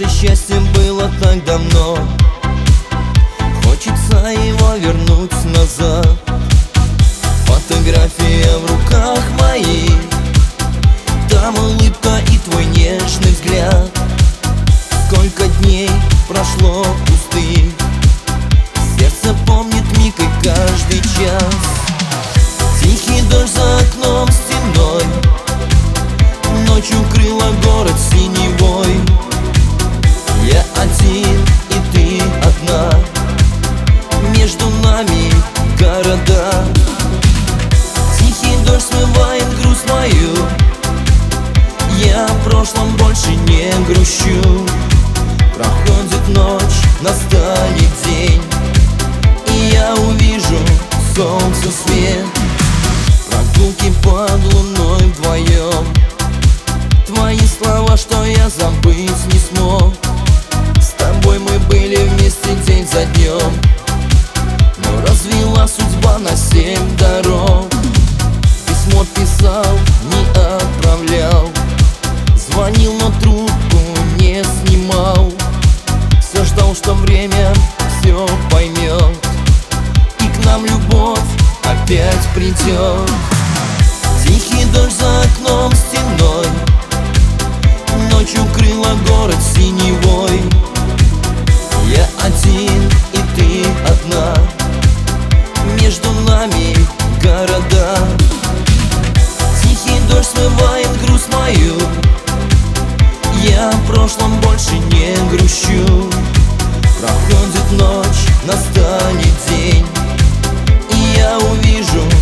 Наше счастье было так давно, хочется его вернуть назад. Фотография в руках моих, там улыбка и твой нежный взгляд. Сколько дней прошло пустых, сердце помнит миг и каждый час. Тихий дождь за окном стеной, ночь укрыла город синевой. Я один и ты одна, между нами города. Тихий дождь смывает грусть мою, я о прошлом больше не грущу. Проходит ночь, настанет день, и я увижу солнце свет. Прогулки под луной вдвоем, твои слова, что я забыть не смог. С тобой мы были вместе день за днем, но развела судьба на 7 дорог. Письмо писал, не отправлял, звонил, но трубку не снимал. Все ждал, что время все поймет, и к нам любовь опять придет. Тихий дождь за окном стеной, ночь укрыла город синевой. Я один и ты одна, между нами города. Тихий дождь смывает грусть мою, я о прошлом больше не грущу. Проходит ночь, настанет день, и я увижу